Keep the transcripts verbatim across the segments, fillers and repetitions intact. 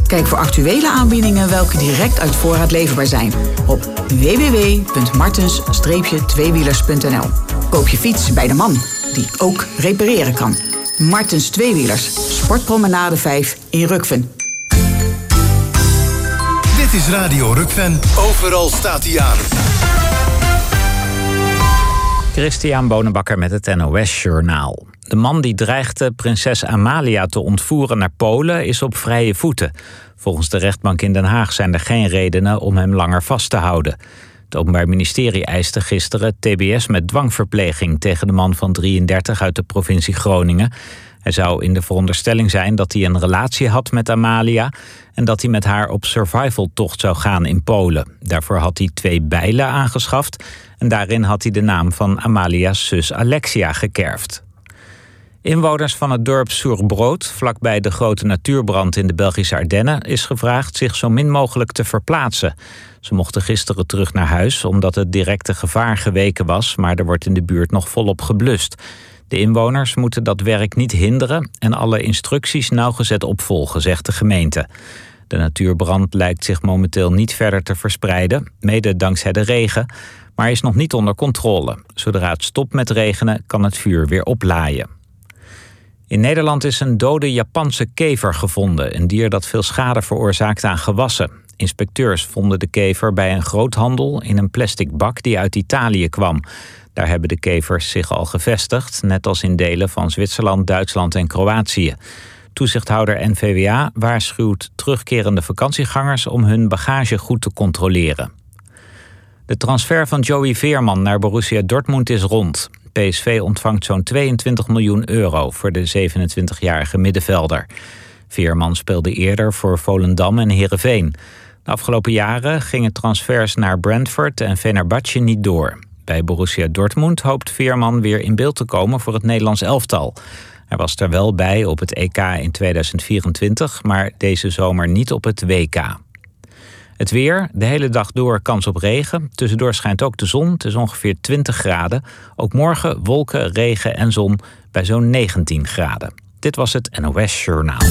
Kijk voor actuele aanbiedingen welke direct uit voorraad leverbaar zijn op w w w punt martens tweewielers punt n l. Koop je fiets bij de man, die ook repareren kan. Martens Tweewielers, Sportpromenade vijf in Rukven. Dit is Radio Rukven. Overal staat hij aan. Christian Bonenbakker met het N O S-journaal. De man die dreigde prinses Amalia te ontvoeren naar Polen is op vrije voeten. Volgens de rechtbank in Den Haag zijn er geen redenen om hem langer vast te houden. Het Openbaar Ministerie eiste gisteren T B S met dwangverpleging tegen de man van drieëndertig uit de provincie Groningen. Hij zou in de veronderstelling zijn dat hij een relatie had met Amalia en dat hij met haar op survivaltocht zou gaan in Polen. Daarvoor had hij twee bijlen aangeschaft en daarin had hij de naam van Amalia's zus Alexia gekerfd. Inwoners van het dorp Soerbrood, vlakbij de grote natuurbrand in de Belgische Ardennen, is gevraagd zich zo min mogelijk te verplaatsen. Ze mochten gisteren terug naar huis omdat het directe gevaar geweken was, maar er wordt in de buurt nog volop geblust. De inwoners moeten dat werk niet hinderen en alle instructies nauwgezet opvolgen, zegt de gemeente. De natuurbrand lijkt zich momenteel niet verder te verspreiden, mede dankzij de regen, maar is nog niet onder controle. Zodra het stopt met regenen, kan het vuur weer oplaaien. In Nederland is een dode Japanse kever gevonden, een dier dat veel schade veroorzaakt aan gewassen. Inspecteurs vonden de kever bij een groothandel in een plastic bak die uit Italië kwam. Daar hebben de kevers zich al gevestigd, net als in delen van Zwitserland, Duitsland en Kroatië. Toezichthouder N V W A waarschuwt terugkerende vakantiegangers om hun bagage goed te controleren. De transfer van Joey Veerman naar Borussia Dortmund is rond. P S V ontvangt zo'n tweeëntwintig miljoen euro voor de zevenentwintigjarige middenvelder. Veerman speelde eerder voor Volendam en Heerenveen. De afgelopen jaren gingen transfers naar Brentford en Fenerbahce niet door. Bij Borussia Dortmund hoopt Veerman weer in beeld te komen voor het Nederlands elftal. Hij was er wel bij op het E K in tweeduizend vierentwintig, maar deze zomer niet op het W K. Het weer, de hele dag door kans op regen. Tussendoor schijnt ook de zon, het is ongeveer twintig graden. Ook morgen wolken, regen en zon bij zo'n negentien graden. Dit was het N O S-journaal.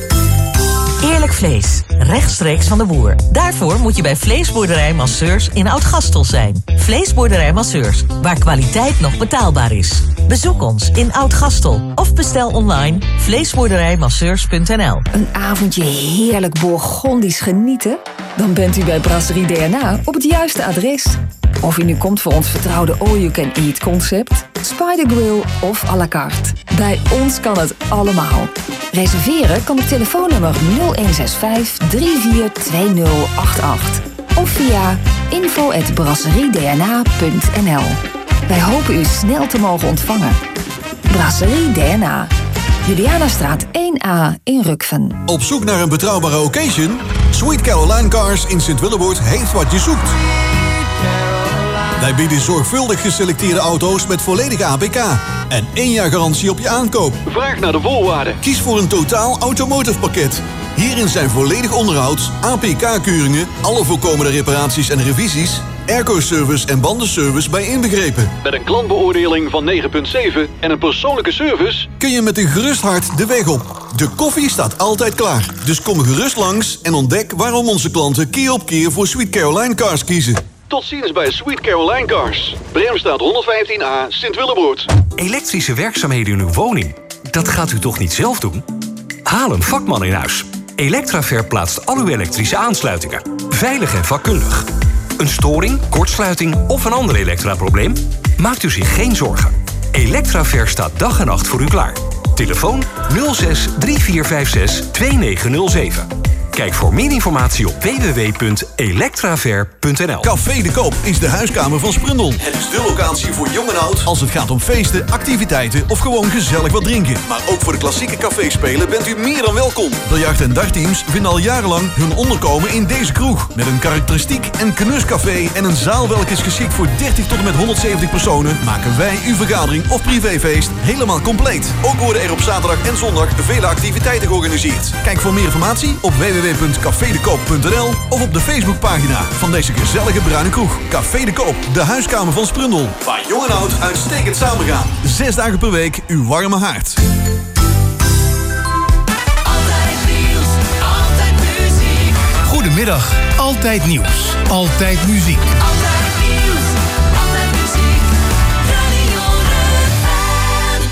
Eerlijk vlees, rechtstreeks van de boer. Daarvoor moet je bij Vleesboerderij Masseurs in Oud-Gastel zijn. Vleesboerderij Masseurs, waar kwaliteit nog betaalbaar is. Bezoek ons in Oud-Gastel of bestel online vleesboerderijmasseurs punt n l. Een avondje heerlijk Bourgondisch genieten? Dan bent u bij Brasserie D N A op het juiste adres. Of u nu komt voor ons vertrouwde all-you-can-eat concept, Spider Grill of à la carte. Bij ons kan het allemaal. Reserveren kan op telefoonnummer nul een zes vijf drie vier twee nul acht acht of via info at brasseriedna punt n l. Wij hopen u snel te mogen ontvangen. Brasserie D N A. Julianastraat één A in Rukven. Op zoek naar een betrouwbare occasion? Sweet Caroline Cars in Sint-Willeboord heeft wat je zoekt. Wij bieden zorgvuldig geselecteerde auto's met volledige A P K en één jaar garantie op je aankoop. Vraag naar de voorwaarden. Kies voor een totaal automotive pakket. Hierin zijn volledig onderhoud, A P K-keuringen, alle voorkomende reparaties en revisies, airco-service en bandenservice bij inbegrepen. Met een klantbeoordeling van negen komma zeven en een persoonlijke service kun je met een gerust hart de weg op. De koffie staat altijd klaar. Dus kom gerust langs en ontdek waarom onze klanten keer op keer voor Sweet Caroline Cars kiezen. Tot ziens bij Sweet Caroline Cars. Bremstraat honderdvijftien A, Sint-Willeboord. Elektrische werkzaamheden in uw woning? Dat gaat u toch niet zelf doen? Haal een vakman in huis. Electraver plaatst al uw elektrische aansluitingen. Veilig en vakkundig. Een storing, kortsluiting of een ander elektraprobleem? Maakt u zich geen zorgen. Electraver staat dag en nacht voor u klaar. Telefoon nul zes drie vier vijf zes twee negen nul zeven. Kijk voor meer informatie op w w w punt electraver punt n l. Café de Koop is de huiskamer van Sprundel. Het is de locatie voor jong en oud als het gaat om feesten, activiteiten of gewoon gezellig wat drinken. Maar ook voor de klassieke caféspelen bent u meer dan welkom. Biljart- en dartteams vinden al jarenlang hun onderkomen in deze kroeg. Met een karakteristiek en knuscafé en een zaal welke is geschikt voor dertig tot en met honderdzeventig personen, maken wij uw vergadering of privéfeest helemaal compleet. Ook worden er op zaterdag en zondag vele activiteiten georganiseerd. Kijk voor meer informatie op w w w punt café de koop punt n l of op de Facebookpagina van deze gezellige bruine kroeg. Café de Koop, de huiskamer van Sprundel. Waar jong en oud uitstekend samengaan. Zes dagen per week uw warme haard. Altijd nieuws, altijd muziek. Vrijdagmiddag. Altijd nieuws. Altijd muziek. Altijd nieuws. Altijd muziek. Radio Rukven.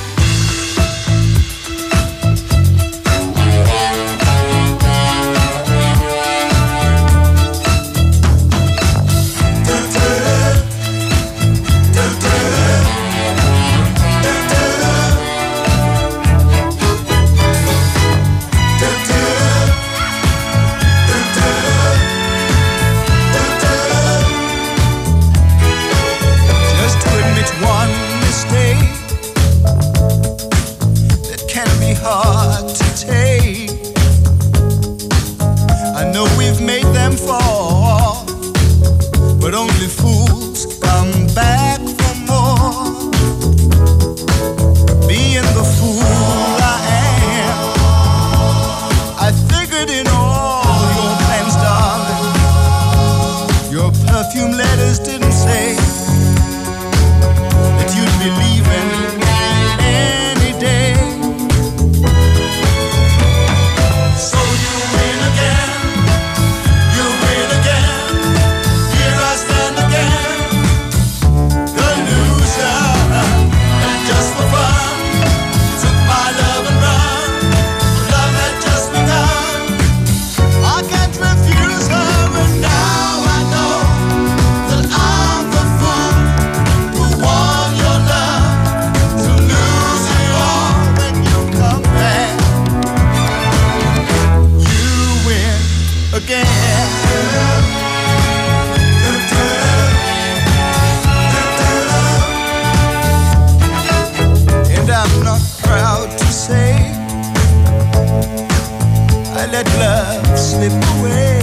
Hard to take. I know we've made them fall, but only fools come back for more. Being the fool I am, I figured in all your plans, darling. Your perfume letters didn't say that you'd be leaving any day. Let love slip away.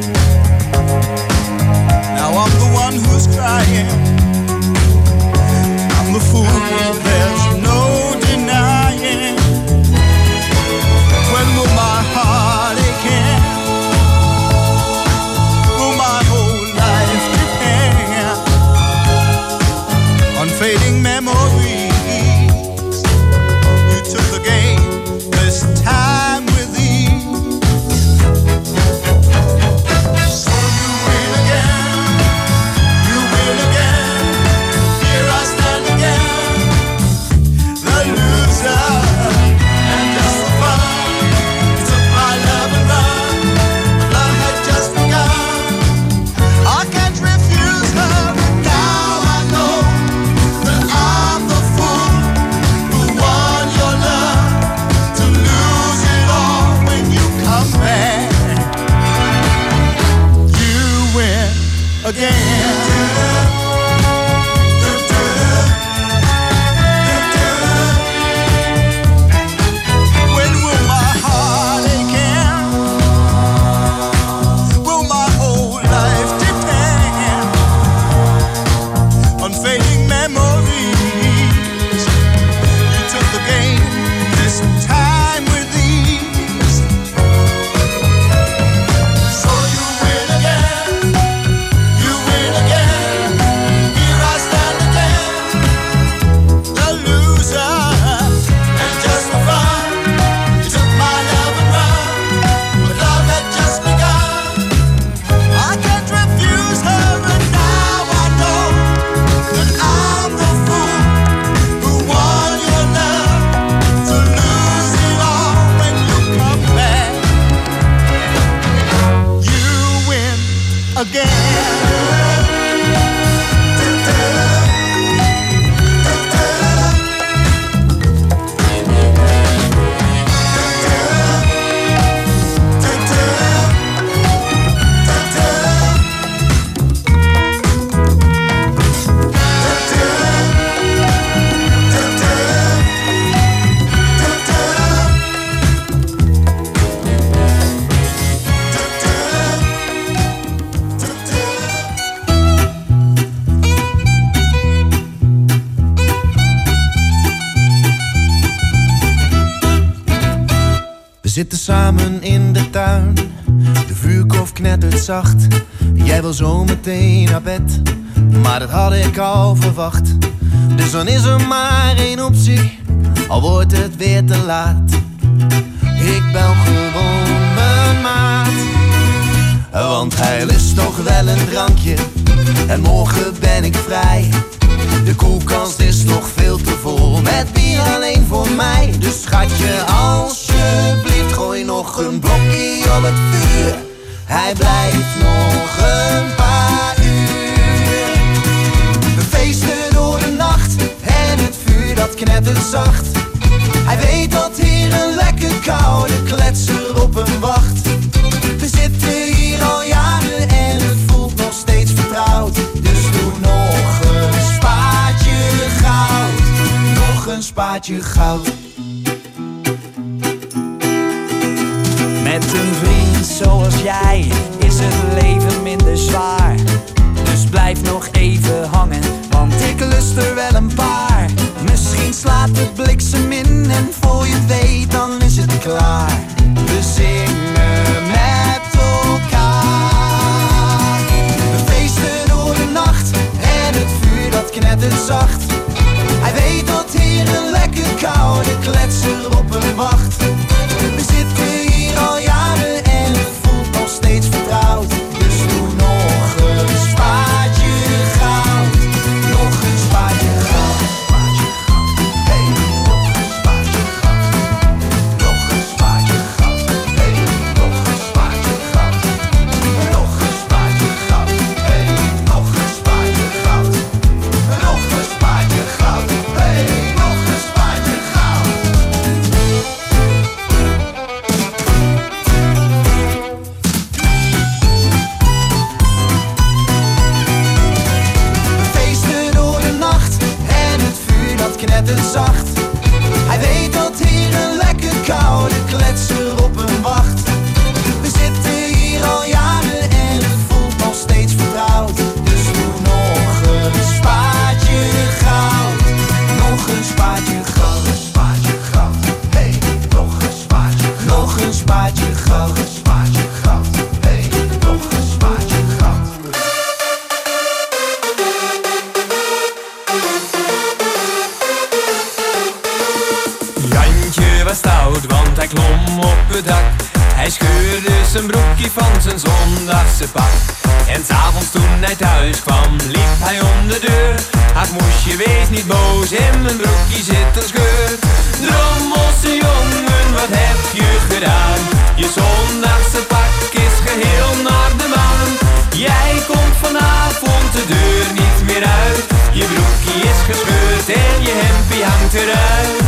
Now I'm the one who's crying. I'm the fool, there's no denying. When will my heart again? Will my whole life depend on fading memories? You took the game this time with ease. zitten samen in de tuin, de vuurkorf knettert zacht. Jij wil zo meteen naar bed, maar dat had ik al verwacht. Dus dan is er maar één optie, al wordt het weer te laat. Ik bel gewoon mijn maat, want Want hij lust toch wel een drankje en morgen ben ik vrij. De koelkast is nog veel te vol met bier alleen voor mij. Dus schatje, alsjeblieft, gooi nog een blokje op het vuur. Hij blijft nog een paar uur. We feesten door de nacht en het vuur dat knettert zacht. Hij weet dat hier een lekker koude kletser op hem wacht. We zitten hier al jaren en het voelt nog steeds vertrouwd. Dus doe nog een spaatje goud, nog een spaatje goud. Met een vriend zoals jij is het leven minder zwaar. Dus blijf nog even hangen, want ik lust er wel een paar. Misschien slaat het bliksem in en voor je het weet dan is het klaar. We zingen met elkaar. We feesten door de nacht en het vuur dat knettert zacht. Hij weet dat hier een lekker koude kletser op hem wacht. We zitten hier al jaren en het voelt nog steeds vertrouwd. Dus doe nog een spaatje goud, nog een spaatje goud. Hey, nog een spaatje goud. Nog een spaatje goud. Hey, nog een spaatje goud. Nog een spaatje goud. Hey, nog een spaatje goud. Nog een spaatje goud. Hey, nog een spaatje goud. We feesten door de nacht en het vuur dat knettert zacht. Hij weet dat hier een lekker koude kletser op hem wacht. We zitten hier al jaren en het voelt nog steeds vertrouwd. Dus doe nog een spaatje goud, nog een spaatje goud, een spaatje goud. Hey, nog een spaatje goud, nog een spaatje goud, een spaatje goud. Hey, nog een spaatje goud. Jantje was stout, want hij klom op het dak. Hij scheurde zijn broekje van zijn zondagse pak. En s'avonds toen hij thuis kwam, liep hij om de deur. Ach moesje, wees niet boos, in mijn broekje zit een scheur. Drommelse jongen, wat heb je gedaan? Je zondagse pak is geheel naar de maan. Jij komt vanavond de deur niet meer uit. Je broekje is gescheurd en je hempie hangt eruit.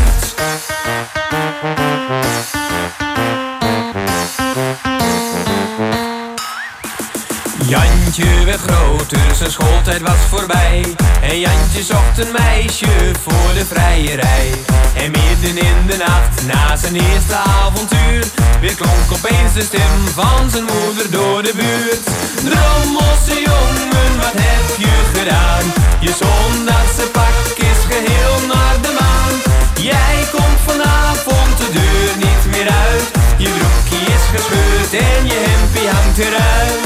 Jantje werd groter, zijn schooltijd was voorbij. En Jantje zocht een meisje voor de vrijerij. En midden in de nacht, na zijn eerste avontuur, weer klonk opeens de stem van zijn moeder door de buurt. Drommelse jongen, wat heb je gedaan? Je zondagse pak is geheel naar de maan. Jij komt vanavond de deur niet meer uit. Je broekje is gescheurd en je hempie hangt eruit.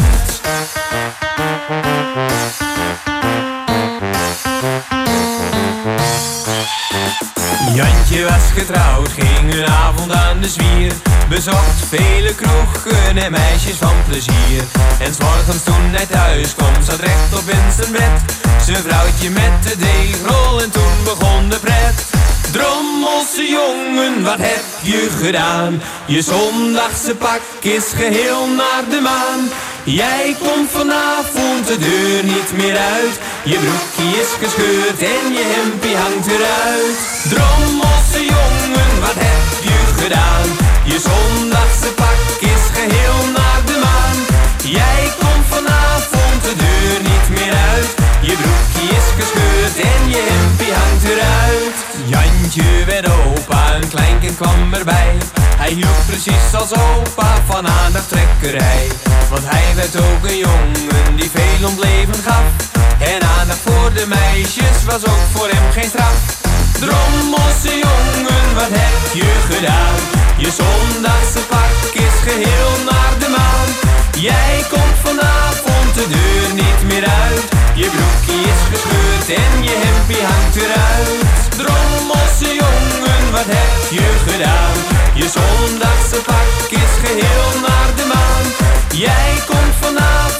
Jantje was getrouwd, ging een avond aan de zwier. Bezocht vele kroegen en meisjes van plezier. En 's morgens toen hij thuis kwam, zat recht op in zijn bed. Zijn vrouwtje met de deegrol en toen begon de pret. Drommelse jongen, wat heb je gedaan? Je zondagse pak is geheel naar de maan. Jij komt vanavond de deur niet meer uit. Je broekje is gescheurd en je hempie hangt eruit. Drommelse jongen, wat heb je gedaan? Je zondagse pak is geheel naar de maan. Jij komt vanavond de deur niet meer uit. Je broekje is gescheurd en je hempie hangt eruit. Jantje werd opa, een kleinkind kwam erbij. Hij hield precies als opa van aandachttrekkerij. Want hij werd ook een jongen die veel om het leven gaf. En aandacht voor de meisjes was ook voor hem geen straf. Drommelse jongen, wat heb je gedaan? Je zondagse pak is geheel naar de maan. Jij komt vanavond de deur niet meer uit. Je broekje is gescheurd en je hempie hangt eruit. Drommelse jongen, wat heb je gedaan? Je zondagse pak is geheel naar de maan. Jij komt vanavond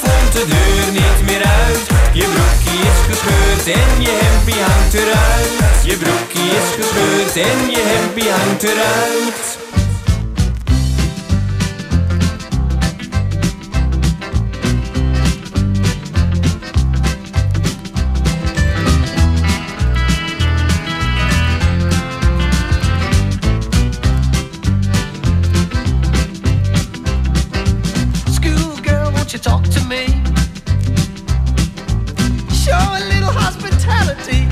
de deur niet meer uit. Je broekje is gescheurd en je hempie hangt eruit. Je broekje is gescheurd en je hempie hangt eruit. You talk to me, show a little hospitality.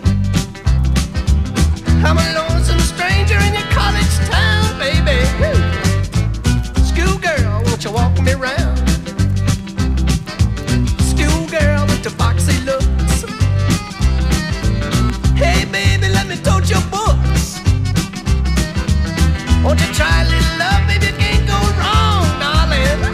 I'm a lonesome stranger in your college town, baby. Schoolgirl, won't you walk me round? Schoolgirl with the foxy looks. Hey baby, let me tote your books. Won't you try a little love, baby, it can't go wrong, darling.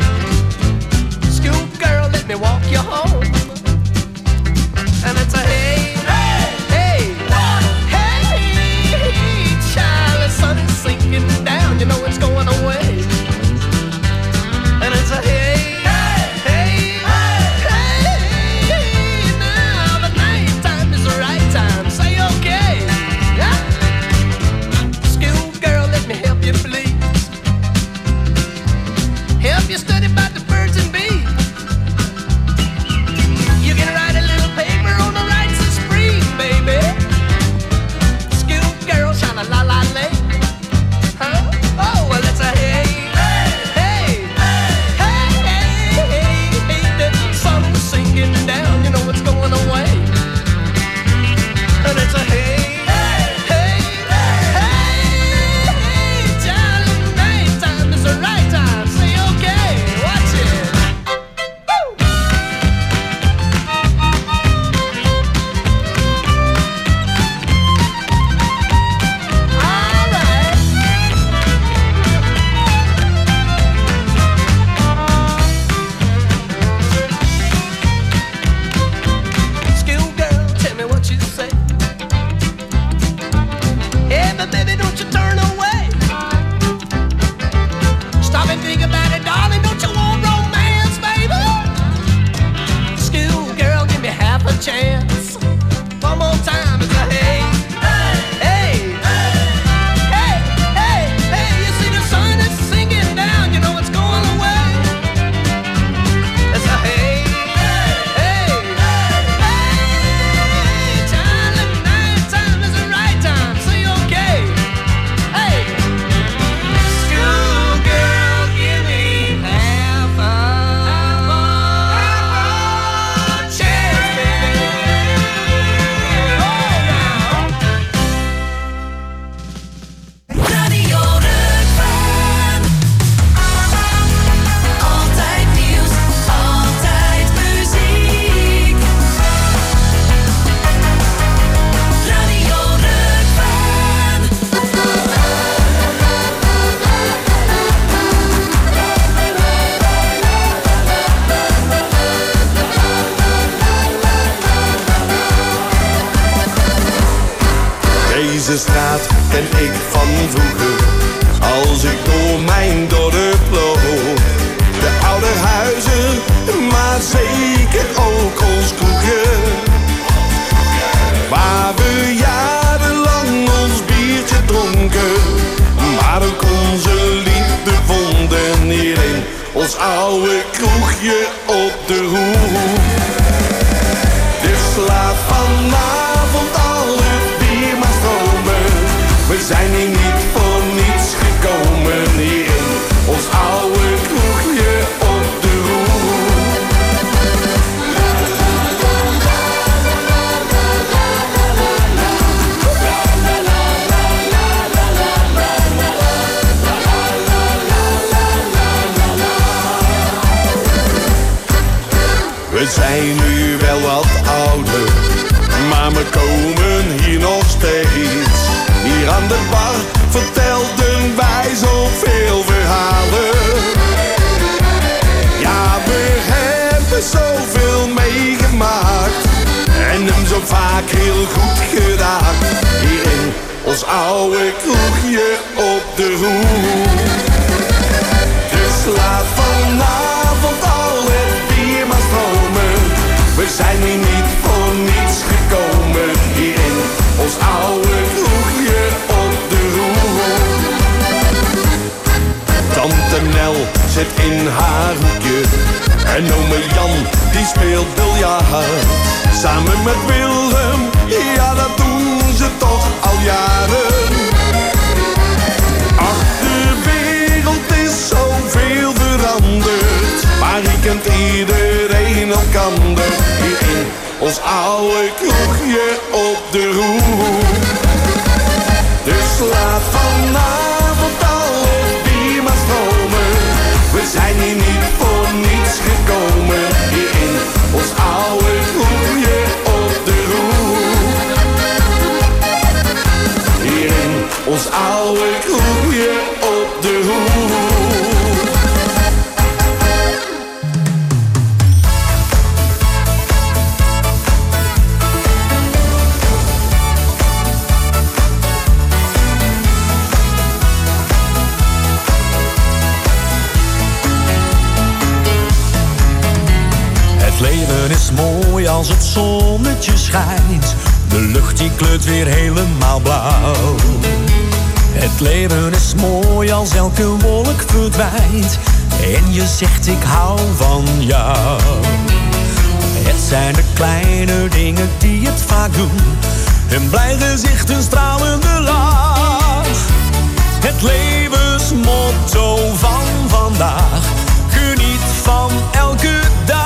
Girl, let me walk you home. And it's a hey, hey, hey, hey, hey, child, the sun is sinking down, you know it's going away. And it's a hey, hey, hey, hey, now the night time is the right time, say okay, yeah? Schoolgirl, let me help you please. Help you study about the birds and bees. You can write a little paper on the rights of spring, baby. Schoolgirl, shine a la la lay. Huh? Oh, well, it's a hey, hey, hey, hey, hey, hey, hey. The sun is sinking down, you know it's going away. And it's a hey, hey, hey, hey, hey, darling, night time is the right time. Say okay, watch it. Chance. One more time, it's a hey, hey, hey, hey, hey, hey. You see the sun is sinking down, you know it's going away. It's a hey, hey, hey, child, the night time is the right time, say okay. Hey, schoolgirl, give me half a, half a chance, baby. Radio Rukven. Altijd nieuws, altijd muziek. Radio Rukven. Deze straat ken ik van vroeger, als ik door mijn dorp loop. De oude huizen, maar zeker ook ons kroegen. Waar we jarenlang ons biertje dronken, maar ook onze liefde vonden hier in ons oude kroegje op de hoek. Dus laat vanavond al het bier maar stromen. We zijn hier niet voor niets gekomen, hier in ons oude kroegje op de hoek. We zijn nu wel wat ouder, maar we komen hier nog steeds. Hier aan de bar vertelden wij zoveel verhalen. Ja, we hebben zoveel meegemaakt en hem zo vaak heel goed geraakt. Hier in ons oude kroegje op de hoek. Dus laat vanavond al het bier maar stromen. biljarthoekje. En ome Jan, die speelt biljart. Samen met Willem, ja dat doen ze toch al jaren. Ach, de wereld is zoveel veranderd. Maar hier kent iedereen elkander. Hier in ons oude kroegje op de hoek. Dus laat vanavond alle bier maar stromen. We zijn hier niet voor niets gekomen. Hier in ons oude kroegje op de hoek. Hier in ons oude kroegje op de hoek. Het leven is mooi als het zonnetje schijnt. De lucht die kleurt weer helemaal blauw. Het leven is mooi als elke wolk verdwijnt. En je zegt ik hou van jou. Het zijn de kleine dingen die het vaak doen. Een blij gezicht, een stralende lach. Het levensmotto van vandaag. Geniet van elke dag.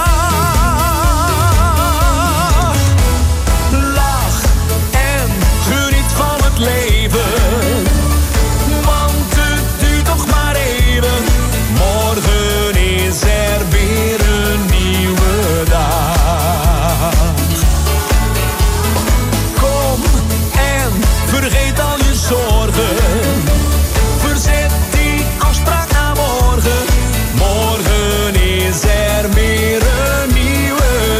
Lach en geniet van het leven. Want het duurt toch maar even. Morgen is er weer een nieuwe dag. Kom en vergeet al je zorgen. Verzet die afspraak naar morgen. Morgen is er weer een nieuwe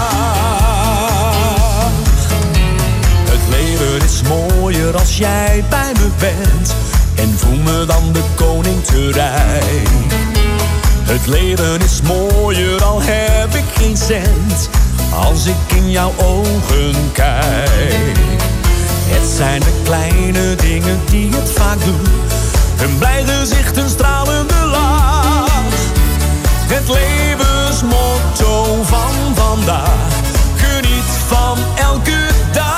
dag. Het leven is mooier als jij bij me bent. En voel me dan de koning te rijk. Het leven is mooier al heb ik geen cent. Als ik in jouw ogen kijk. Het zijn de kleine dingen die het vaak doen. Een blij gezicht, een stralende lach. Het levensmotto van vandaag. Geniet van elke dag.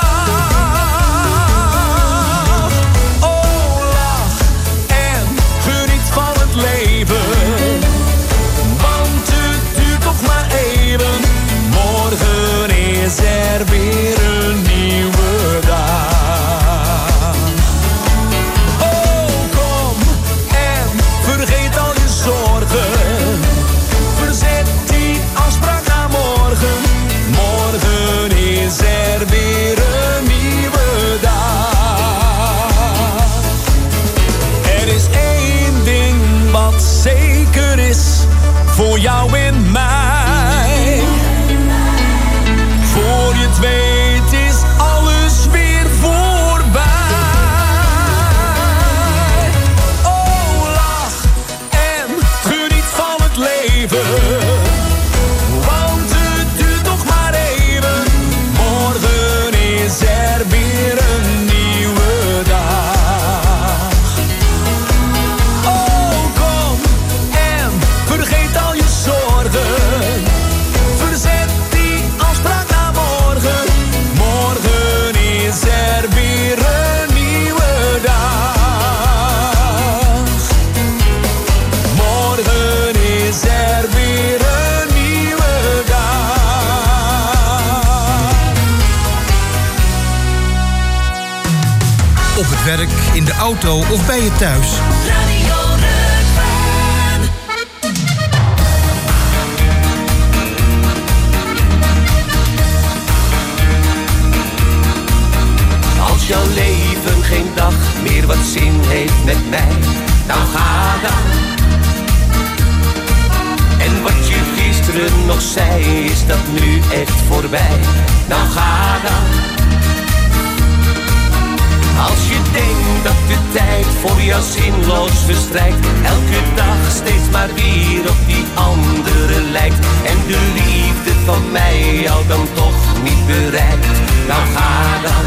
Oh, lach en geniet van het leven. Want het duurt toch maar even. Morgen is er weer een nieuwe dag. Oh, kom en vergeet al je zorgen. Verzet die afspraak naar morgen. Morgen is er weer een nieuwe dag. Er is één ding wat zeker is. Voor jou en mij. Voor je het weet is alles weer voorbij. Oh, lach en geniet van het leven. Want het duurt toch maar even. Morgen is er weer een nieuwe dag. Oh, kom en vergeet al je zorgen. Verzet die afspraak naar morgen. Morgen is er weer een nieuwe dag. Morgen is er weer een nieuwe dag. Op het werk, in de auto of bij je thuis. Radio Rukven. Als jouw leven geen dag meer wat zin heeft met mij, dan ga dan. En wat je gisteren nog zei, is dat nu echt voorbij, dan ga dan. Als je denkt dat de tijd voor jou zinloos verstrijkt, elke dag steeds maar weer op die andere lijkt, en de liefde van mij jou dan toch niet bereikt, dan ga dan.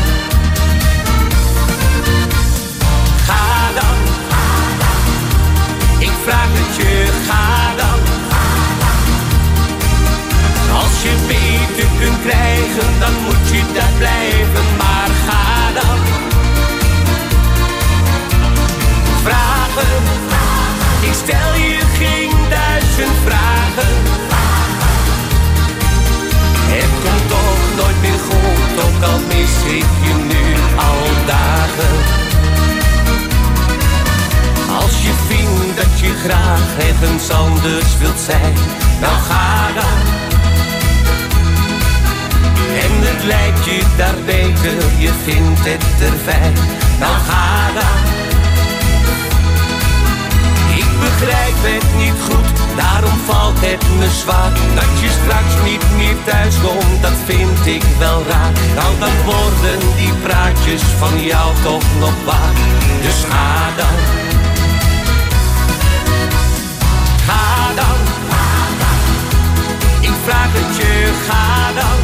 Ga dan, ik vraag het je, ga dan. vragen. Het komt toch nooit meer goed, ook al mis ik je nu al dagen. Als je vindt dat je graag ergens anders wilt zijn, nou ga dan. En het lijkt je daar beter, je vindt het er fijn, nou ga dan. Ik begrijp het niet goed, daarom valt het me zwaar. Dat je straks niet meer thuis komt, dat vind ik wel raar. Nou dan worden die praatjes van jou toch nog waar. Dus ga dan. Ga dan. Ik vraag het je, ga dan.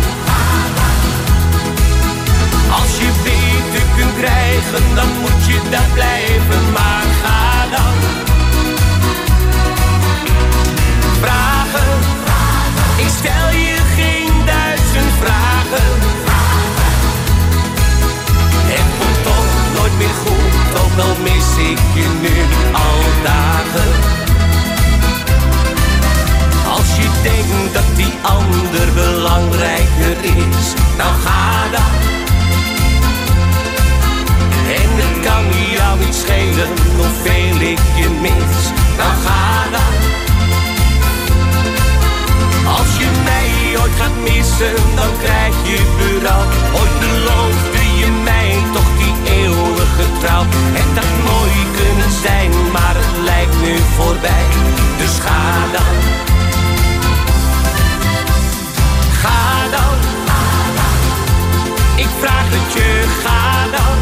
Als je beter kunt krijgen, dan moet je daar blijven, maar ga dan. Vragen, ik stel je geen duizend vragen. Het komt toch nooit meer goed, ook al mis ik je nu al dagen. Als je denkt dat die ander belangrijker is, nou ga dan. En het kan jou niet schelen hoeveel ik je mis, nou ga dan. Als je mij ooit gaat missen, dan krijg je berouw. Ooit beloofde je mij toch die eeuwige trouw. Het had mooi kunnen zijn, maar het lijkt nu voorbij. Dus ga dan. Ga dan. Ik vraag het je, ga dan.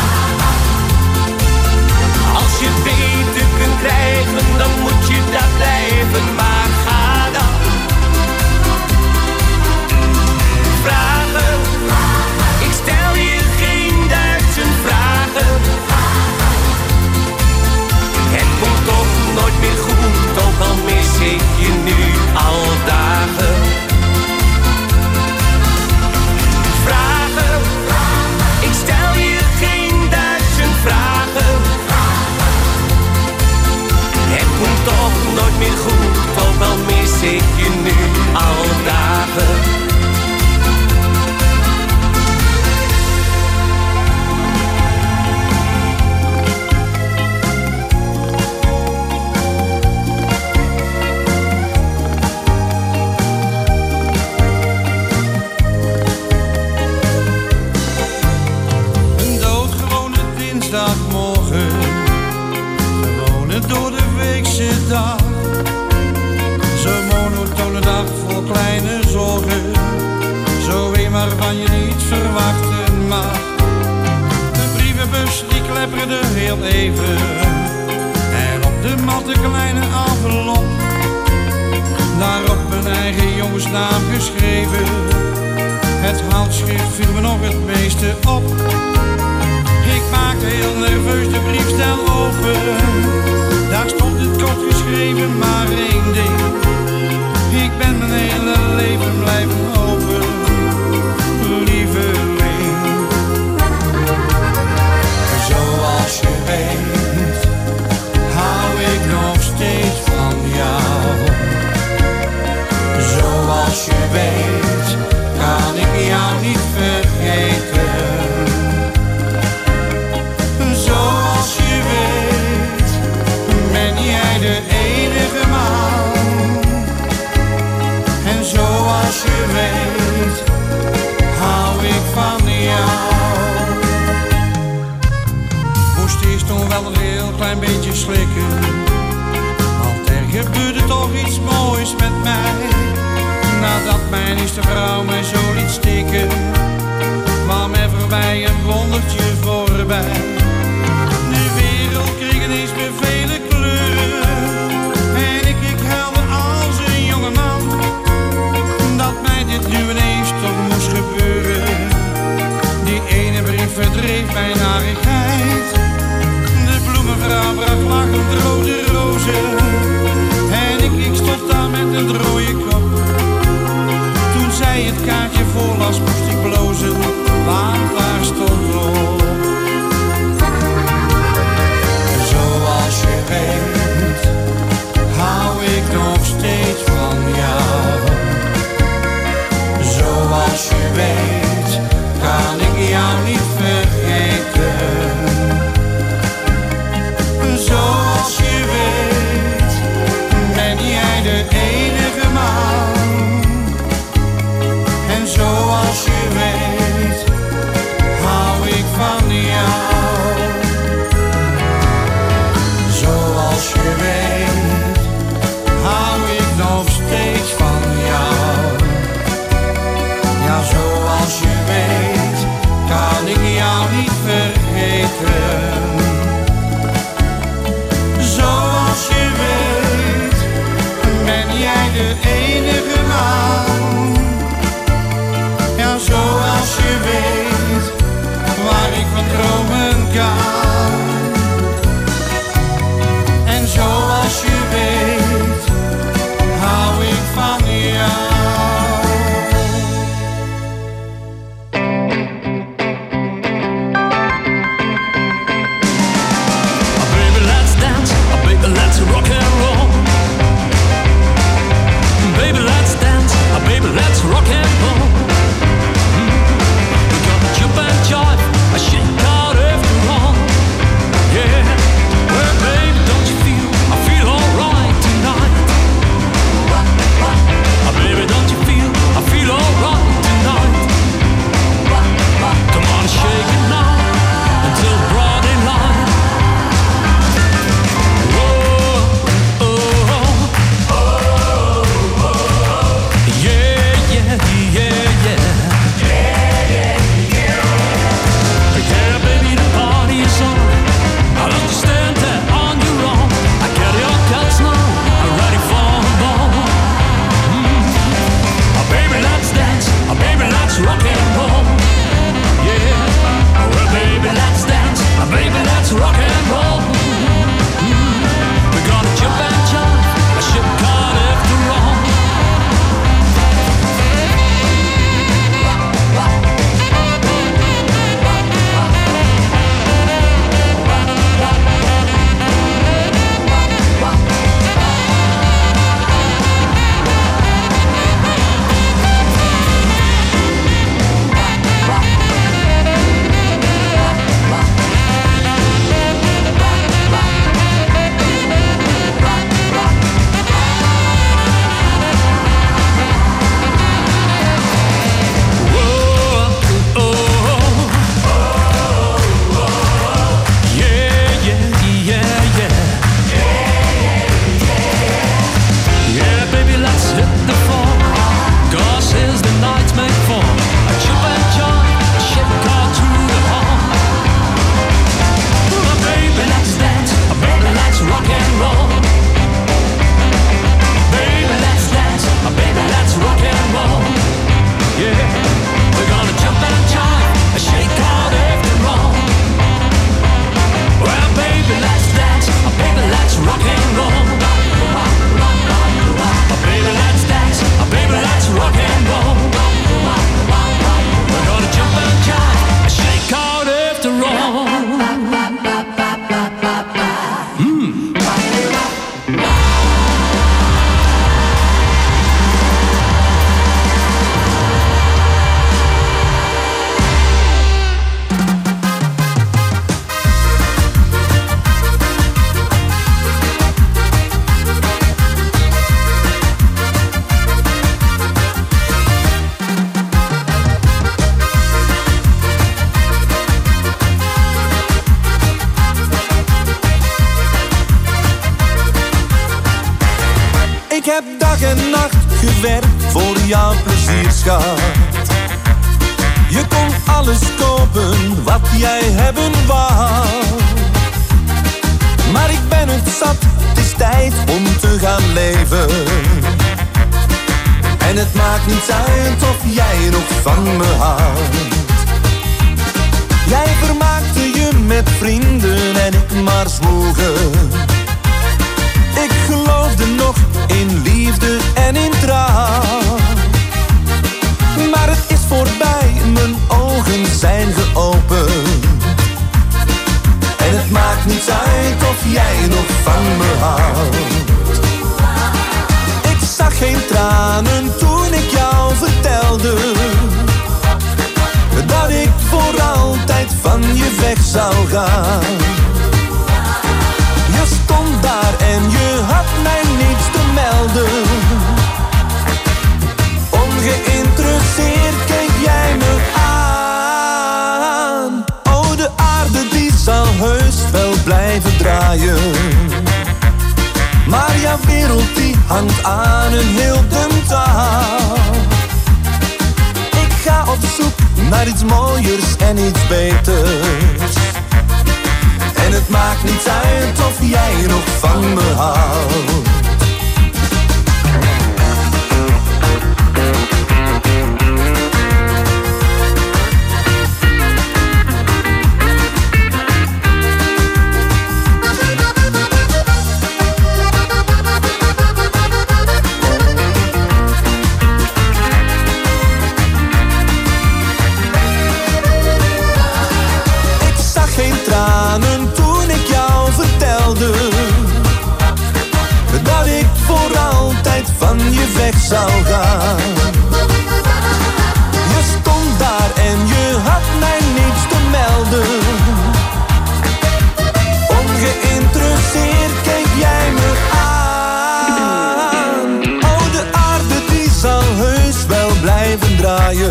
Als je beter kunt krijgen, dan moet je daar blijven, maar ga dan. Vragen, ik stel je geen duizend vragen. Het komt toch nooit meer goed, ook al mis ik je nu al dagen. Vragen, ik stel je geen duizend vragen. Het komt toch nooit meer goed, ook al mis ik je nu al dagen. Een doodgewone dinsdagmorgen, gewone door de weekse dag. Zo'n monotone dag vol kleine zorgen, zo een waarvan je niet verwachten mag. De brievenbus die klepperde heel even, en op de mat een kleine envelop. Daarop mijn eigen jongensnaam geschreven, het handschrift viel me nog het meeste op. Ik maakte heel nerveus de briefstel open, daar stond het kort geschreven maar één ding. Ik ben mijn hele leven blijven hopen, lieveling. Zoals je weet, hou ik nog steeds van jou. Zoals je weet, kan ik jou niet vergeten. Zoals je weet, ben jij de enige man. En zoals je weet, hou ik van jou. Moest eerst nog wel een heel klein beetje slikken, want er gebeurde toch iets moois met mij. Nadat mijn eerste vrouw mij zo liet stikken, kwam er voorbij een blondertje voorbij. De wereld kreeg ineens weer vele kleuren, en ik, ik huilde als een jonge man. Dat mij dit nu ineens toch moest gebeuren. Die ene brief verdreef mijn narigheid. De bloemenvrouw bracht lachend rode rozen, en ik, ik stond daar met een rode kop. Toen zij het kaartje voorlas moest ik blozen, want daar stond op. Zoals je weet, hou ik nog steeds van de enige maan. Ja, zoals je weet, waar ik van dromen kan. En zoals je weet, hou ik van jou. Let's rock and roll. Baby, let's dance. Oh, baby, let's rock and roll. Mm. We gotta jump and jive. I shake out after all. Yeah. Well, baby, don't you feel? I feel alright tonight. Oh, baby, don't you feel? I feel alright tonight. Come on, shake it now until broad daylight. Rock and roll, yeah. Well, baby, let's dance. Baby, let's rock and roll. Mm. We're gonna jump and jive. I should cut after all. Ik heb dag en nacht gewerkt voor jouw plezier, schat. Je kon alles kopen wat jij hebben wou. Maar ik ben het zat, het is tijd om te gaan leven. En het maakt niet uit of jij nog van me houdt. Jij vermaakte je met vrienden en ik maar zwoegen. Ik geloofde nog in liefde en in trouw. Maar het is voorbij, mijn ogen zijn geopend. En het maakt niet uit of jij nog van me houdt. Ik zag geen tranen toen ik jou vertelde dat ik voor altijd van je weg zou gaan. Je stond daar en je had mij niets te melden. Ongeïnteresseerd keek jij me aan. Oh, de aarde die zal heus wel blijven draaien. Maar jouw wereld die hangt aan een heel dun touw. Ik ga op zoek naar iets mooiers en iets beters. En het maakt niet uit of jij nog van me houdt. gaan. Je stond daar en je had mij niets te melden. Ongeïnteresseerd keek jij me aan. Oh, de aarde die zal heus wel blijven draaien.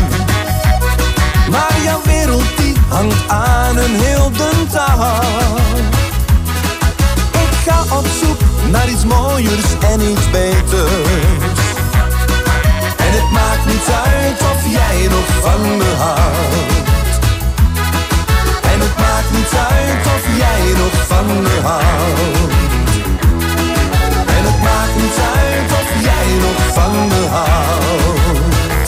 Maar jouw wereld die hangt aan een heel dun touw. Ik ga op zoek naar iets mooiers en iets beters. En het maakt niet uit of jij nog van me houdt. En het maakt niet uit of jij nog van me houdt. En het maakt niet uit of jij nog van me houdt.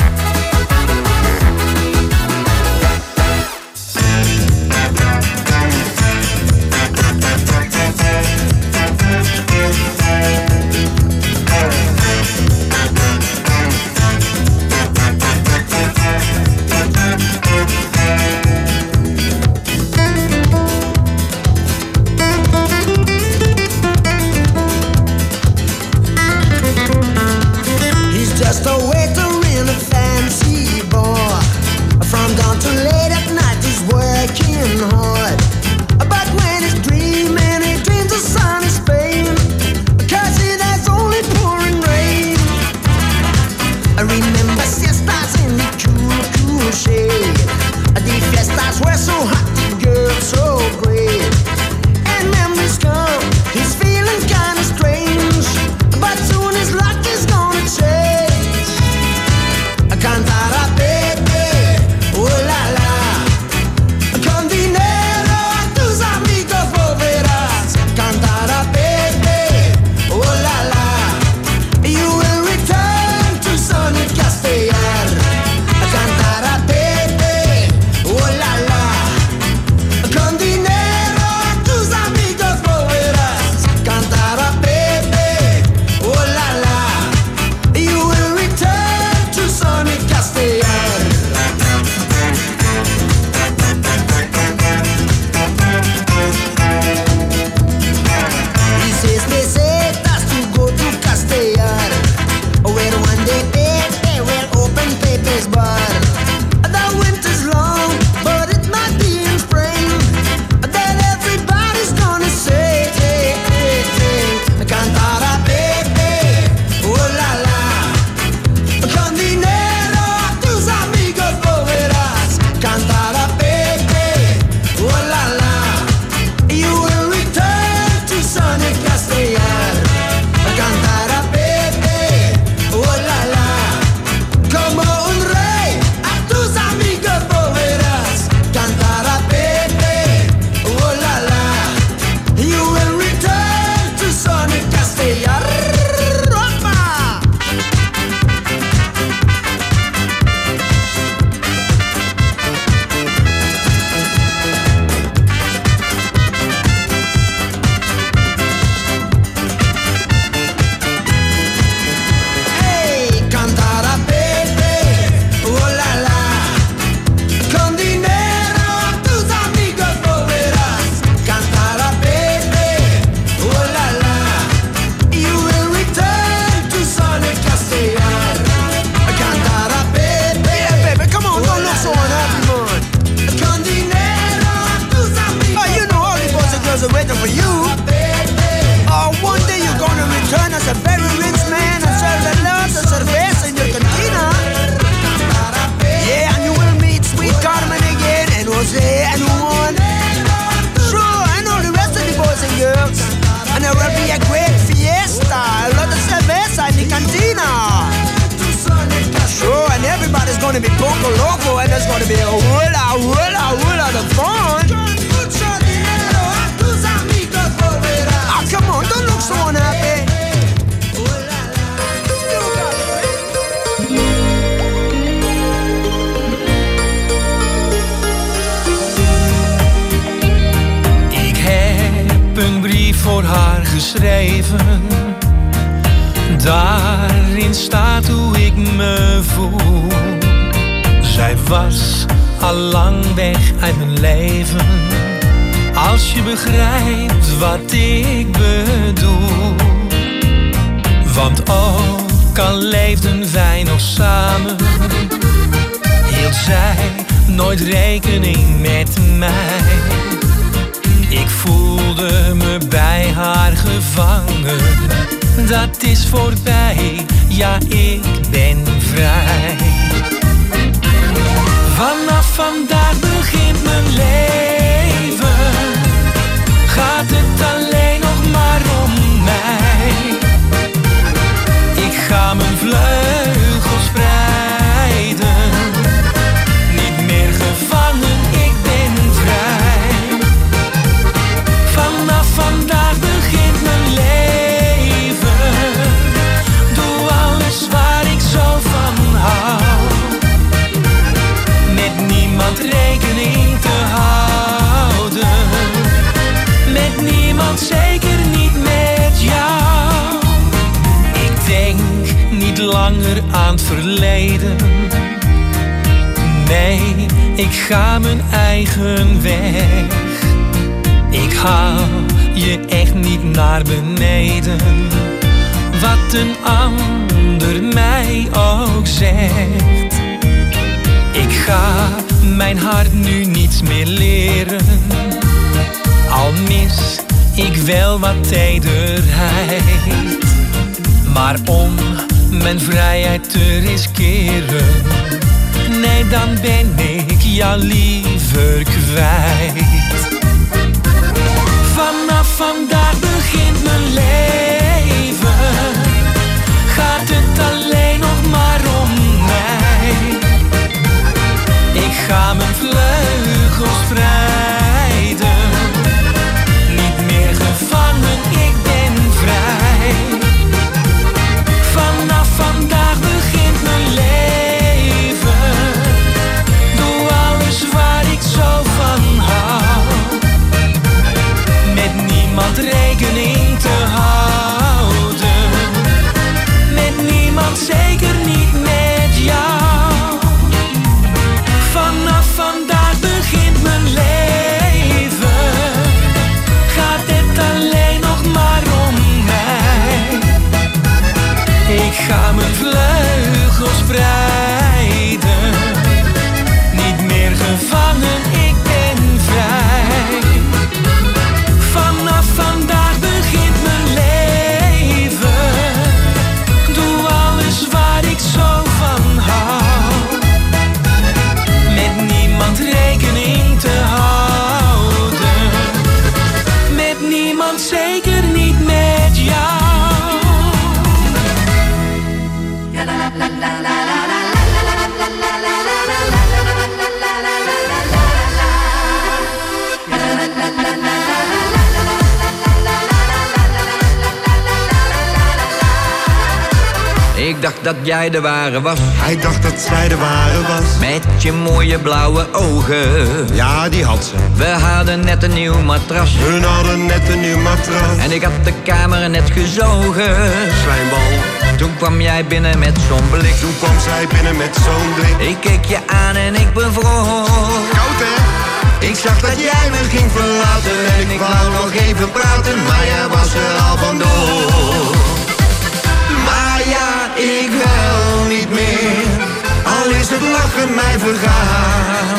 Just a waiter in a fancy bar. From dawn to late at night he's working hard. But when he's dreaming, he dreams of sunny Spain. Cause it has only pouring rain. I remember siestas in the cool, cool shade. The fiestas were so hot, the girls so great. And memories come, he's feeling kinda strange. But soon his luck is gonna change. Cantara baby, oh la la. Con dinero a tus amigos volverás. Cantara baby, oh la la. You will return to sunny Castellar. Cantara baby, oh la la. Con dinero a tus amigos volverás. Cantara baby, oh la la. You will return to sunny Castellar. He says pesetas to go to Castellar, where one day they will open Pepe's bar. The winter's long, but it might be in spring that everybody's gonna say, hey, hey, hey. Cantara Pepe, oh la la. Con dinero a tus amigos volverás. Cantara Pepe, oh la la. You will return to sunny Castellar. Cantara Pepe, oh la la. Como un rey a tus amigos volverás. Cantara Pepe, oh la la. You will return to sunny Castellar. Opa! Hey, Cantara Pepe, oh la la. Con dinero a tus amigos volverás. Cantara Pepe, oh la la. You will return to sunny Castellar. Cantara Pepe, yeah, baby, come on, don't look so unhappy, man. Con dinero a tus amigos. Oh, you know all the boys and girls are waiting for you. Oh, one day you're gonna return as a very rich man and serve the lots of cerveza in your cantina. Yeah, and you will meet sweet Carmen again, and Jose and Juan. Sure, and all the rest of the boys and girls. And there will be a great fiesta, a lot of cerveza in the cantina. Sure, and everybody's gonna be poco loco, and there's gonna be a hula, hula, hula, the fun. Oh, come on, don't look so unhappy. Ik heb een brief voor haar geschreven. Daarin staat hoe ik me voel. Zij was al lang weg uit mijn leven. Als je begrijpt wat ik bedoel. Want ook Ook al leefden wij nog samen, hield zij nooit rekening met mij. Ik voelde me bij haar gevangen. Dat is voorbij, ja ik ben vrij. Vanaf vandaag begint mijn leven. Gaat het alleen nog maar om mij. Ik ga mijn vleugels spreiden. Niet meer gevangen, ik ben vrij. Vanaf vandaag begint mijn leven. Doe alles waar ik zo van hou. Met niemand rekening te houden. Met niemand, zeker niet met jou. Ik denk niet langer aan het verleden. Nee, ik ga mijn eigen weg. Ik haal je echt niet naar beneden. Wat een ander mij ook zegt. Ik ga mijn hart nu niets meer leren. Al mis ik wel wat tederheid. Maar om mijn vrijheid te riskeren, nee, dan ben ik jou liever kwijt. Vanaf vandaag begint mijn leven. Gaat het alleen nog maar om mij. Ik ga mijn vleugels spreiden. Niet meer gevangen, ik ben vrij. Vanaf vandaag begint mijn leven. Doe alles waar ik zo van hou. Met niemand rekening te houden. Met niemand, zeker niet met jou. Vanaf vandaag begint mijn leven. Gaat het alleen nog maar om mij. Ik ga mijn vleugels spreiden. Niet meer gevangen, ik ben vrij. Vanaf vandaag begint mijn leven. Doe alles waar ik zo van hou. Met niemand rekening te houden. Met niemand, zeker niet met jou. Ik dacht dat jij de ware was. Hij dacht dat zij de ware was. Met je mooie blauwe ogen. Ja, die had ze. We hadden net een nieuw matras. Hun hadden net een nieuw matras. En ik had de kamer net gezogen. Slijmbal. Toen kwam jij binnen met zo'n blik. Toen kwam zij binnen met zo'n blik. Ik keek je aan en ik bevroor. Koud hè? Ik zag dat jij me ging verlaten. En ik wou nog even praten, maar jij was er al vandoor. Maar ja, ik wil niet meer. Al is het lachen mij vergaan.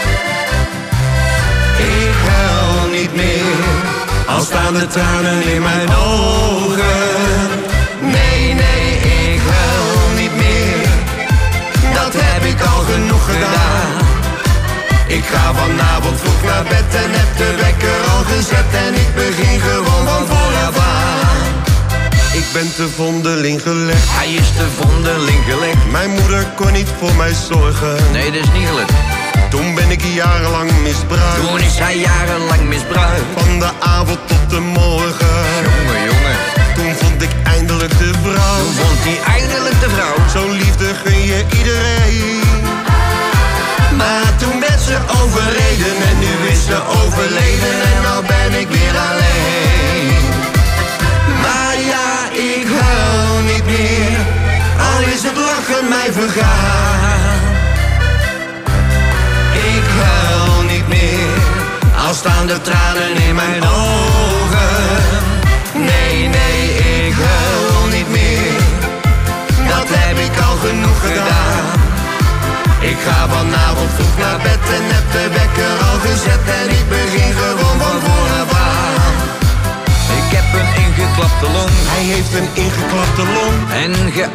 Ik wil niet meer. Al staan de tranen in mijn ogen. Nee, nee, ik wil niet meer. Dat heb ik al genoeg gedaan. Ik ga vanavond vroeg naar bed en heb de wekker al gezet. En ik begin gewoon van vooraf aan. Ik ben te vondeling gelegd. Hij is te vondeling gelegd. Mijn moeder kon niet voor mij zorgen. Nee, dat is niet gelukt. Toen ben ik jarenlang misbruikt. Toen is hij jarenlang misbruikt. Van de avond tot de morgen. Jongen, jongen. Toen vond ik eindelijk de vrouw. Toen vond hij eindelijk de vrouw. Zo'n liefde gun je iedereen. Maar toen werd ze overreden en nu is ze overleden. En nou ben ik weer alleen. Maar ja, ik huil niet meer. Al is het lachen mij vergaan. Ik huil niet meer. Al staan de tranen in mijn ogen. Nee, nee, ik huil niet meer.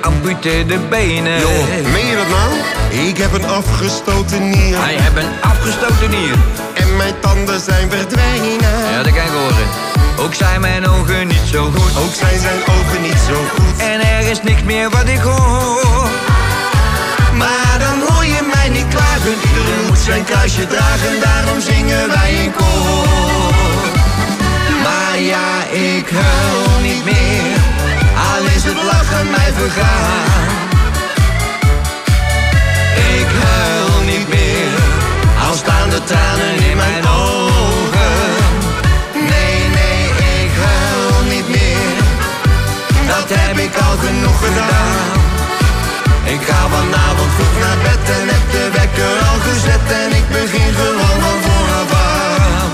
geamputeerde benen. Joh, meen je dat nou? Ik heb een afgestoten nier. Hij heeft een afgestoten nier. En mijn tanden zijn verdwenen. Ja, dat kan ik horen. Ook zijn mijn ogen niet zo goed. Ook zijn zijn ogen niet zo goed. En er is niks meer wat ik hoor. Maar dan hoor je mij niet klagen. Iedereen moet zijn kruisje dragen. Daarom zingen wij in koor. Maar ja, ik huil niet meer. Al is het lachen mij vergaan. Ik huil niet meer. Al staan de tranen in mijn ogen. Nee, nee, ik huil niet meer. Dat heb ik al genoeg gedaan. Ik ga vanavond vroeg naar bed en heb de wekker al gezet. En ik begin gewoon van vooraf aan.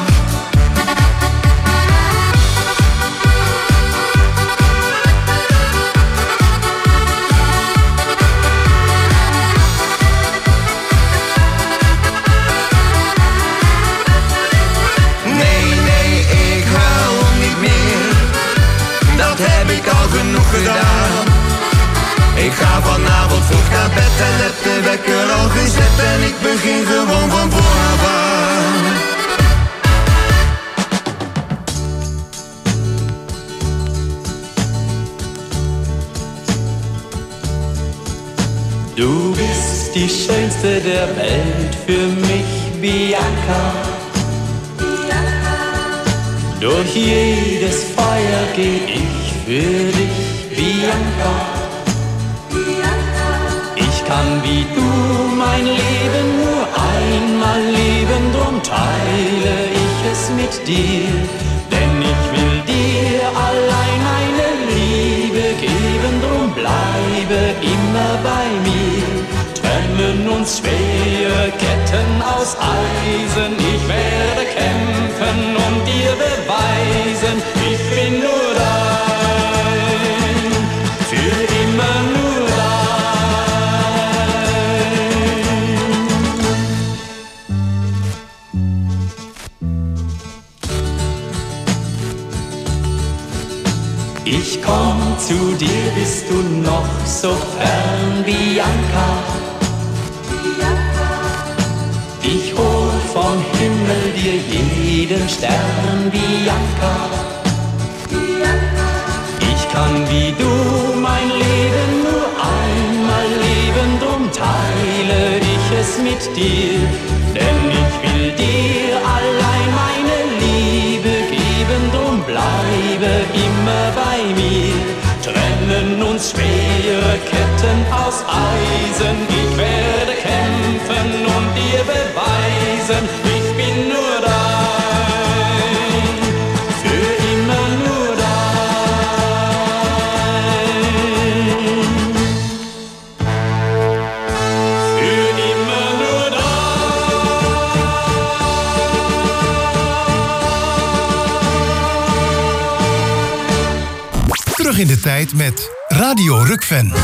Nee, nee, ik huil niet meer. Dat heb ik al genoeg gedaan. Ik ga vanavond vroeg naar bed en heb de wekker al gezet. En ik begin gewoon van vooraf aan. Du bist die Schönste der Welt für mich, Bianca. Durch jedes Feuer geh ich für dich, Bianca. Ich kann wie du mein Leben nur einmal leben, drum teile ich es mit dir. Denn ich will dir allein meine Liebe geben, drum bleibe immer bei mir. Trennen uns schwere Ketten aus Eisen, ich werde kämpfen und dir beweisen, ich bin nur dein, für immer nur dein. Ich komm zu dir, bist du noch so fern, Bianca. Ich hol vom Himmel dir jeden Stern, Bianca. Ich kann wie du mein Leben nur einmal leben, drum teile ich es mit dir. Denn ich will dir allein meine Liebe geben, drum bleibe immer bei mir. Trennen uns schwere Ketten aus Eisen, ich werde kämpfen und dir beweisen, ich bin nur dein, für immer nur dein, für immer nur dein. Terug in de tijd met Radio Rukven.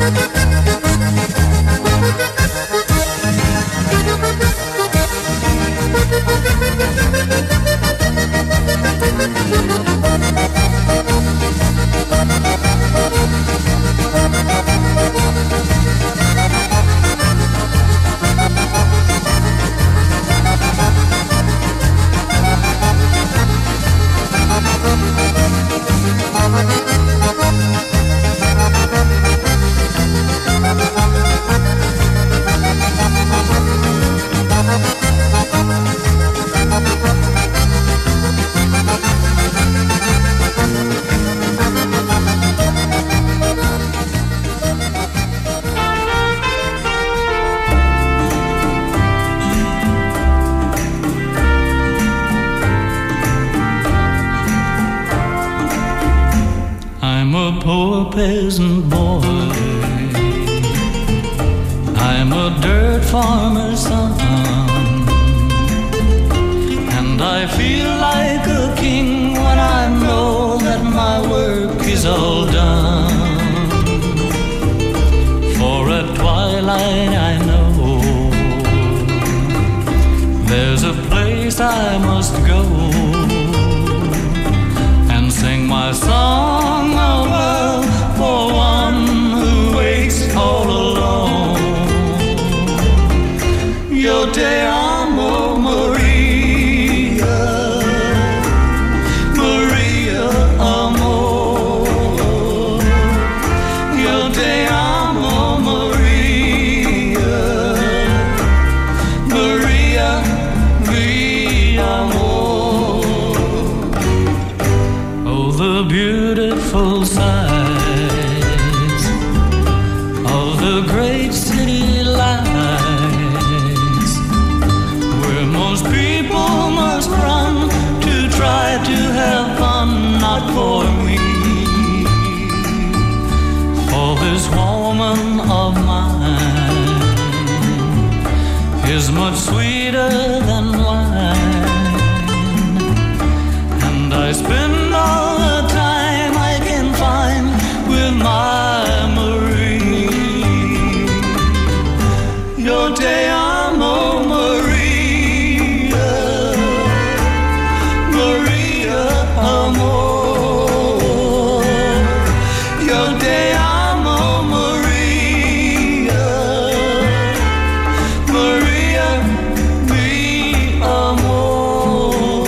I'm a poor peasant boy. I'm a dirt farmer's son. And I feel like a king when I know that my work is all done. For at twilight I know there's a place I must go and sing my song of love for one who waits all alone. Yo te amo, Maria, Maria, amor. Yo te amo, Maria, Maria, mi amor. Oh, the beautiful sights of the great city lights, where most people must run to try to have fun, not for me. For this woman of mine is much sweeter than wine, and I spend all the time I can find with my Marie. Yo te amo, Maria, Maria, amor. Yo te amo, Maria, Maria, mi amor.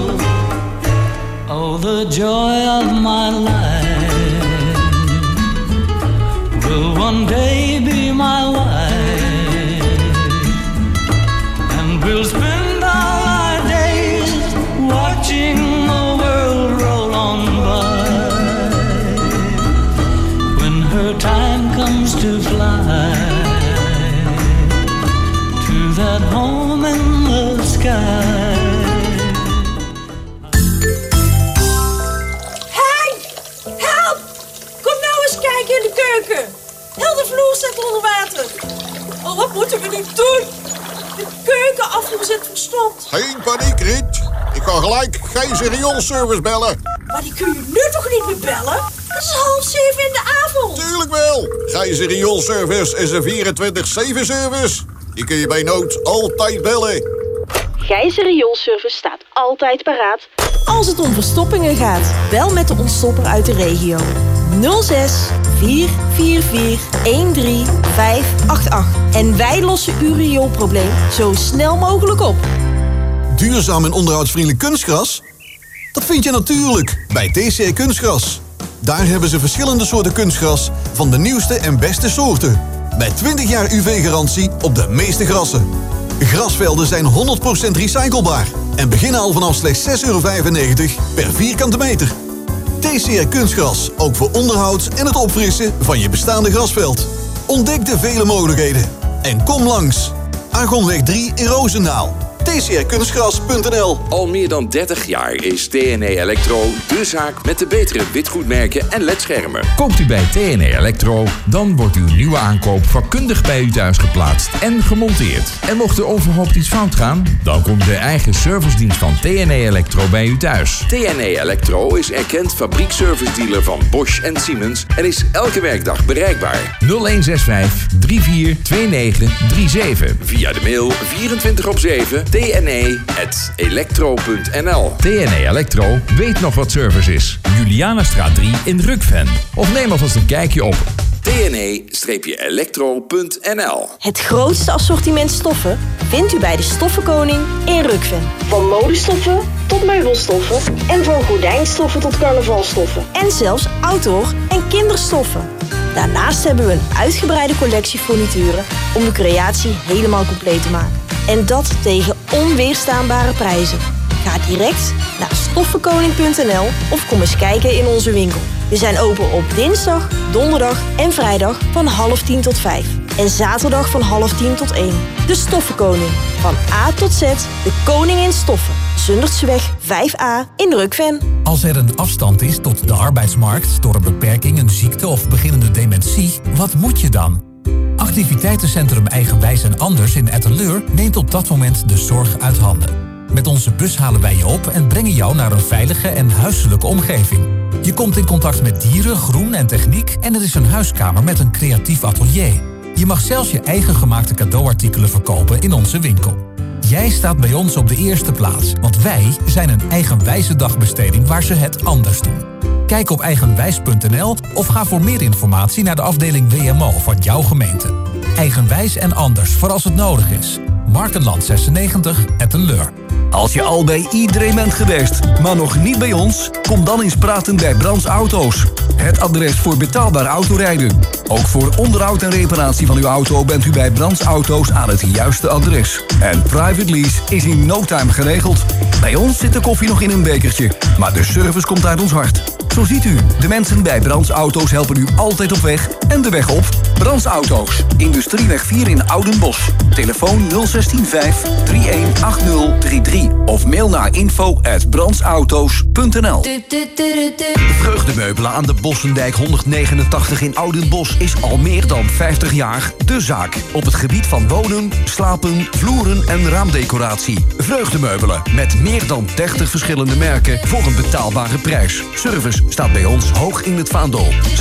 Oh, the joy of my life will one day be my wife, and we'll spend all our days watching the world roll on by. When her time comes to fly to that home in the sky. Hey! Help! Kom nou eens kijken in de keuken. Heel de vloer staat onder water. Oh, wat moeten we nu doen? De keuken afgezet verstopt. Geen paniek, Riet. Ik kan gelijk Gijzer rioolservice bellen. Maar die kun je nu toch niet meer bellen? Het is half zeven in de avond. Tuurlijk wel. Gijzer rioolservice is een vierentwintig zeven service. Die kun je bij nood altijd bellen. Gijzer Rioolservice staat altijd paraat als het om verstoppingen gaat. Bel met de ontstopper uit de regio. nul zes vier vier vier een drie vijf acht acht. En wij lossen uw rioolprobleem zo snel mogelijk op. Duurzaam en onderhoudsvriendelijk kunstgras? Dat vind je natuurlijk bij T C R Kunstgras. Daar hebben ze verschillende soorten kunstgras van de nieuwste en beste soorten. Met twintig jaar U V-garantie op de meeste grassen. Grasvelden zijn honderd procent recyclebaar en beginnen al vanaf slechts zes euro vijfennegentig per vierkante meter. T C R Kunstgras, ook voor onderhoud en het opfrissen van je bestaande grasveld. Ontdek de vele mogelijkheden en kom langs. Argonweg drie in Roosendaal. t c r kunstgras punt n l. Al meer dan dertig jaar is T N E Electro de zaak met de betere witgoedmerken en ledschermen. Koopt u bij T N E Electro, dan wordt uw nieuwe aankoop vakkundig bij u thuis geplaatst en gemonteerd. En mocht er onverhoopt iets fout gaan, dan komt de eigen servicedienst van T N E Electro bij u thuis. T N E Electro is erkend fabriekservice-dealer van Bosch en Siemens en is elke werkdag bereikbaar. nul een zes vijf drie vier twee negen drie zeven. Via de mail vierentwintig op zeven t n e punt electro punt n l. T N E Electro weet nog wat service is. Julianastraat drie in Rukven. Of neem alvast een kijkje op t n e electro punt n l. Het grootste assortiment stoffen vindt u bij de Stoffenkoning in Rukven. Van modestoffen tot meubelstoffen en van gordijnstoffen tot carnavalstoffen. En zelfs outdoor en kinderstoffen. Daarnaast hebben we een uitgebreide collectie furnituren om de creatie helemaal compleet te maken. En dat tegen onweerstaanbare prijzen. Ga direct naar stoffenkoning punt n l of kom eens kijken in onze winkel. We zijn open op dinsdag, donderdag en vrijdag van half tien tot vijf. En zaterdag van half tien tot één. De Stoffenkoning. Van A tot Z, de koning in stoffen. Zundertseweg vijf a in Rukven. Als er een afstand is tot de arbeidsmarkt door een beperking, een ziekte of beginnende dementie, wat moet je dan? Activiteitencentrum Eigenwijs en Anders in Etteleur neemt op dat moment de zorg uit handen. Met onze bus halen wij je op en brengen jou naar een veilige en huiselijke omgeving. Je komt in contact met dieren, groen en techniek en er is een huiskamer met een creatief atelier. Je mag zelfs je eigen gemaakte cadeauartikelen verkopen in onze winkel. Jij staat bij ons op de eerste plaats, want wij zijn een eigenwijze dagbesteding waar ze het anders doen. Kijk op eigenwijs punt n l of ga voor meer informatie naar de afdeling W M O van jouw gemeente. Eigenwijs en Anders voor als het nodig is. Markenland zesennegentig, Etteleur. Als je al bij iedereen bent geweest, maar nog niet bij ons, kom dan eens praten bij Brands Auto's. Het adres voor betaalbaar autorijden. Ook voor onderhoud en reparatie van uw auto bent u bij Brands Auto's aan het juiste adres. En private lease is in no time geregeld. Bij ons zit de koffie nog in een bekertje, maar de service komt uit ons hart. Zo ziet u, de mensen bij Brands Auto's helpen u altijd op weg en de weg op. Brands Auto's, Industrieweg vier in Oudenbosch. Telefoon nul zes vijf drie een acht nul drie drie of mail naar info at brandsauto's punt n l. Vreugdemeubelen aan de Bossendijk honderdnegenentachtig in Oudenbosch is al meer dan vijftig jaar de zaak. Op het gebied van wonen, slapen, vloeren en raamdecoratie. Vreugdemeubelen met meer dan dertig verschillende merken voor een betaalbare prijs. Service staat bij ons hoog in het vaandel.